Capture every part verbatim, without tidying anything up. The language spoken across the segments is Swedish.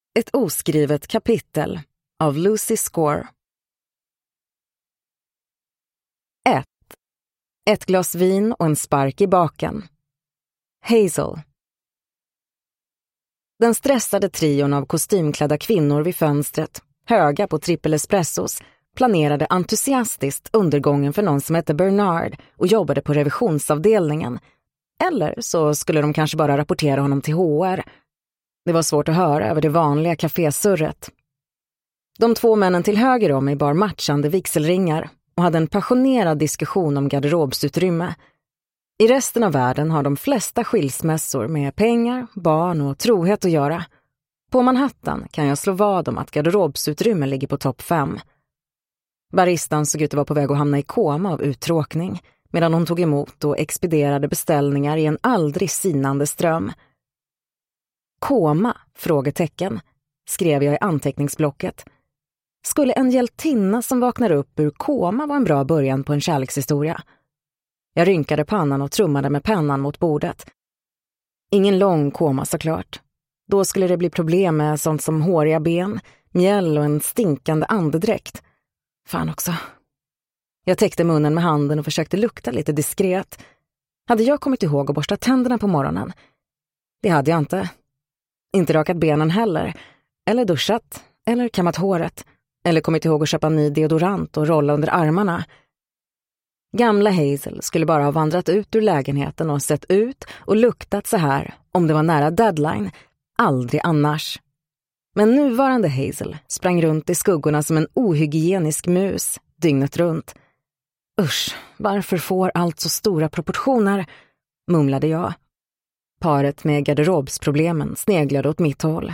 Ett oskrivet kapitel av Lucy Score. ett. Ett glas vin och en spark i baken. Hazel. Den stressade trion av kostymklädda kvinnor vid fönstret, höga på trippel espressos, planerade entusiastiskt undergången för någon som hette Bernard och jobbade på revisionsavdelningen. Eller så skulle de kanske bara rapportera honom till H R. Det var svårt att höra över det vanliga kafésurret. De två männen till höger om mig bar matchande vigselringar och hade en passionerad diskussion om garderobsutrymme. I resten av världen har de flesta skilsmässor med pengar, barn och trohet att göra. På Manhattan kan jag slå vad om att garderobsutrymme ligger på topp fem. Baristan såg ut att vara på väg att hamna i koma av uttråkning medan hon tog emot och expederade beställningar i en aldrig sinande ström. Koma, frågetecken, skrev jag i anteckningsblocket. Skulle en hjältinna som vaknar upp ur koma vara en bra början på en kärlekshistoria? Jag rynkade pannan och trummade med pennan mot bordet. Ingen lång koma såklart. Då skulle det bli problem med sånt som håriga ben, mjäll och en stinkande andedräkt. Fan också. Jag täckte munnen med handen och försökte lukta lite diskret. Hade jag kommit ihåg att borsta tänderna på morgonen? Det hade jag inte. Inte rakat benen heller. Eller duschat. Eller kammat håret. Eller kommit ihåg att köpa ny deodorant och rolla under armarna. Gamla Hazel skulle bara ha vandrat ut ur lägenheten och sett ut och luktat så här om det var nära deadline. Aldrig annars. Men nuvarande Hazel sprang runt i skuggorna som en ohygienisk mus dygnet runt. Usch, varför får allt så stora proportioner? Mumlade jag. Paret med garderobsproblemen sneglade åt mitt håll.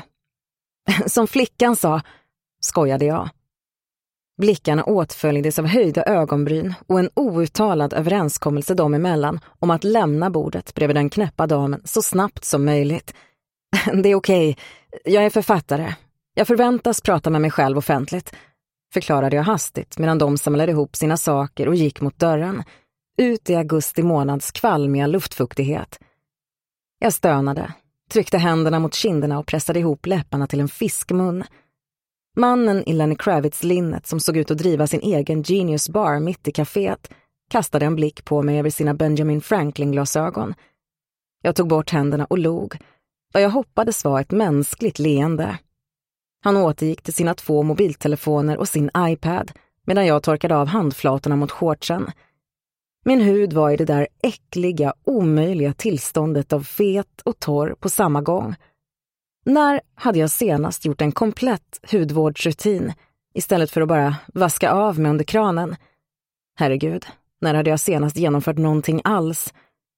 Som flickan sa, skojade jag. Blickarna åtföljdes av höjda ögonbryn och en outtalad överenskommelse dem emellan om att lämna bordet bredvid den knäppa damen så snabbt som möjligt. Det är okej, jag är författare. Jag förväntas prata med mig själv offentligt, förklarade jag hastigt medan de samlade ihop sina saker och gick mot dörren. Ut i augusti månads kvalmiga luftfuktighet. Jag stönade, tryckte händerna mot kinderna och pressade ihop läpparna till en fiskmun. Mannen i Lenny Kravitz-linnet som såg ut att driva sin egen Genius Bar mitt i kaféet kastade en blick på mig över sina Benjamin Franklin-glasögon. Jag tog bort händerna och log. Vad jag hoppades var ett mänskligt leende. Han återgick till sina två mobiltelefoner och sin iPad medan jag torkade av handflatorna mot shortsen. Min hud var i det där äckliga, omöjliga tillståndet av fet och torr på samma gång. När hade jag senast gjort en komplett hudvårdsrutin istället för att bara vaska av mig under kranen? Herregud, när hade jag senast genomfört någonting alls?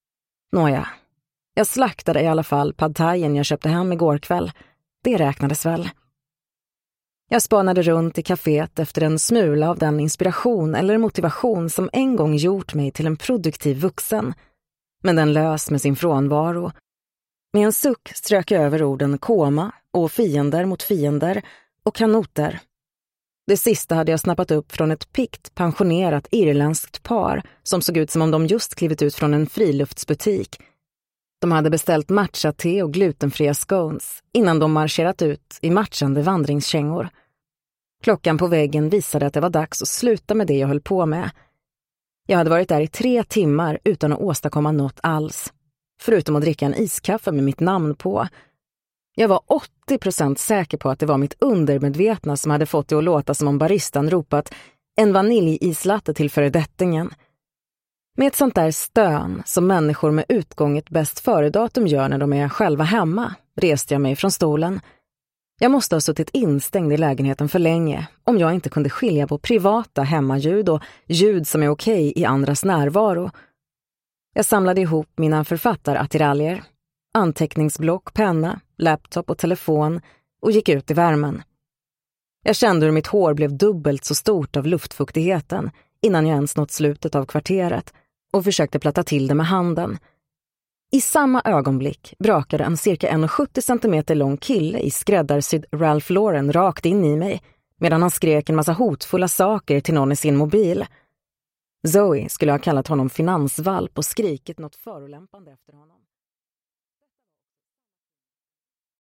Nåja, jag slaktade i alla fall pad thaien jag köpte hem igår kväll. Det räknades väl. Jag spanade runt i kaféet efter en smula av den inspiration eller motivation som en gång gjort mig till en produktiv vuxen. Men den lös med sin frånvaro. Med en suck strök jag över orden koma och fiender mot fiender och kanoter. Det sista hade jag snappat upp från ett pikt pensionerat irländskt par som såg ut som om de just klivit ut från en friluftsbutik. De hade beställt matcha-te och glutenfria scones innan de marscherat ut i matchande vandringskängor. Klockan på väggen visade att det var dags att sluta med det jag höll på med. Jag hade varit där i tre timmar utan att åstadkomma något alls. Förutom att dricka en iskaffe med mitt namn på. Jag var åttio procent säker på att det var mitt undermedvetna som hade fått det att låta som om baristan ropat en vaniljislatte till föredettingen. Med ett sånt där stön som människor med utgånget bäst före-datum gör när de är själva hemma reste jag mig från stolen. Jag måste ha suttit instängd i lägenheten för länge om jag inte kunde skilja på privata hemmaljud och ljud som är okej i andras närvaro. Jag samlade ihop mina författarattiraljer, anteckningsblock, penna, laptop och telefon och gick ut i värmen. Jag kände hur mitt hår blev dubbelt så stort av luftfuktigheten innan jag ens nått slutet av kvarteret och försökte platta till det med handen. I samma ögonblick brakade en cirka en komma sjuttio centimeter lång kille i skräddarsydd Ralph Lauren rakt in i mig medan han skrek en massa hotfulla saker till någon i sin mobil. Zoe skulle ha kallat honom finansvalp och skrikit något förolämpande efter honom.